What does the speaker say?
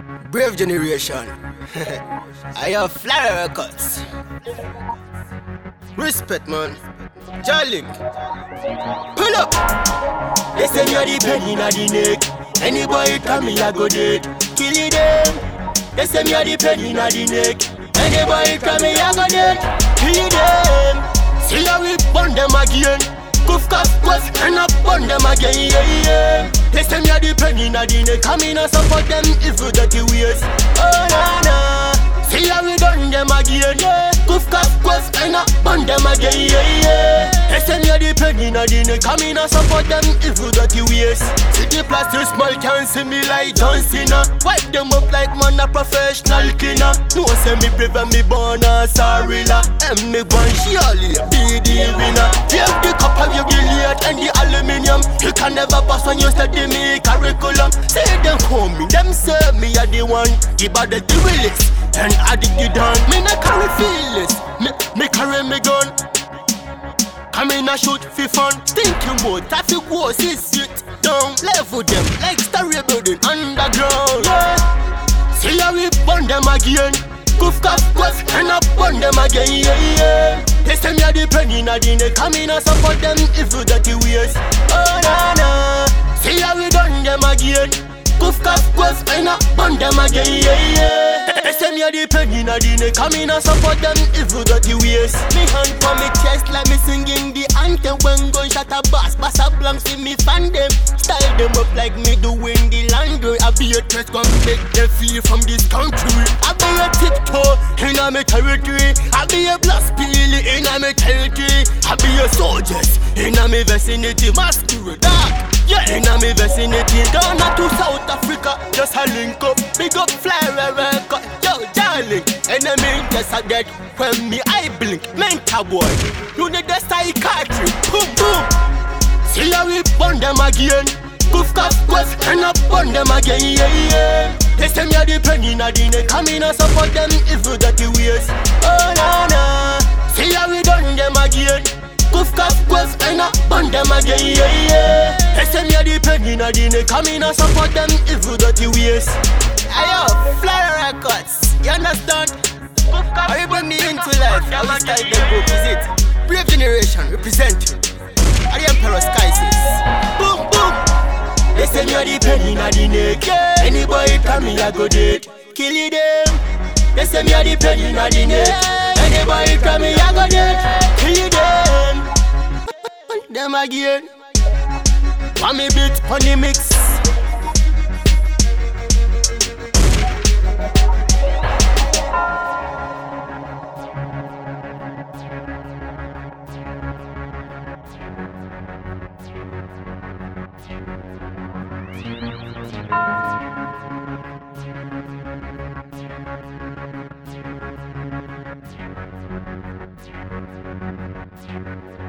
Brave generation. I have flyer records. Respect, man. Jarlink. Pull up. They say me a the penny na the neck. Any boy come me a go dead. Kill it them. They say me a the penny na the neck. Any boy come me a go dead. Kill it them. See how we burn them again. Goof, cuff, cuff, and up on them again, yeah, yeah. They say me a the penny na the neck. Come in and support them if you dirty ways. Oh, na, na. See how we done them again, yeah. Goof, cuff, cuff, and up on them again, yeah, yeah. They say me a the penny na the neck. Come in and support them if you dirty ways. See the plastic small can't see me like John Cena. Wipe them up like man a professional cleaner. No say me brave and me born a sorilla. And me born surely be the winner. Take the cup of your gilliard and the aluminium. You can never pass when you study me curriculum. Say them call me, them say me a the one. Give out the willis and I dig it down. Me not carry feelings, me carry me gun. Come in and shoot for fun. Thinking about traffic wars, sit down. Level them like story building underground, yeah. See how we burn them again. Goof, cuff, cuff, and up on them again, yeah, yeah. They say me a the penny na the neck. Come in and support them if you dirty ways. Oh, na, na. See how we done them again. Goof, cuff, cuff, and up on them again, yeah, yeah. They say me a the penny na the neck. Come in and support them if you dirty ways. Me hand for me chest like me singing the anthem. When gunshot a bass a blank, see me fan them. Style them up like me doing the laundry. I be a threat, come make them feel from this country. I be a tiptoe in a me territory. I be a blast peel in a me territory. I be a soldiers in a me vicinity. Masquerade dark, yeah, in a me vicinity. Down to South Africa, just a link up. Big up flyer record, yo, darling. Enemy just a dead when me I blink. Mental boy, you need the style cartridge. Boom, boom. See how we burn them again. Goof, cuff, cuff, and up on them again, yeah, yeah. They say me a the penny na the neck. Come in and support them if you dirty ways. Oh, na, na. See how we done them again. Goof, cuff, cuff, and up on them again, yeah, yeah. They say me a the penny na the neck. Come in and support them if you dirty ways. Ayo, flyer records, you understand? How you bring me into life? I will style them book, is it? Brave generation representing. Are the Emperor Sky says. Boom, boom. They say me a the penny na the neck, yeah. Any boy come me a go dead. Kill it them. They say me a the penny na the neck, yeah. Any boy come me a go dead. Kill it them. Them again. Want me beat on the mix. Thank you.